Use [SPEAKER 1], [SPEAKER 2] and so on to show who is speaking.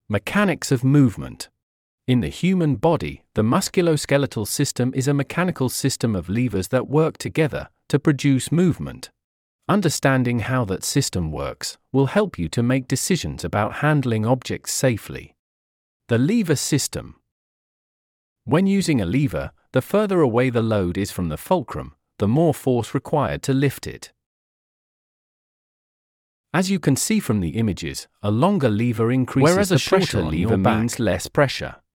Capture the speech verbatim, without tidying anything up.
[SPEAKER 1] Mechanics of movement. In the human body, the musculoskeletal system is a mechanical system of levers that work together to produce movement. Understanding how that system works will help you to make decisions about handling objects safely. The lever system. When using a lever, the further away the load is from the fulcrum, the more force required to lift it. As you can see from the images, a longer lever increases
[SPEAKER 2] whereas a
[SPEAKER 1] the
[SPEAKER 2] shorter
[SPEAKER 1] pressure on
[SPEAKER 2] lever
[SPEAKER 1] your back.
[SPEAKER 2] means less pressure.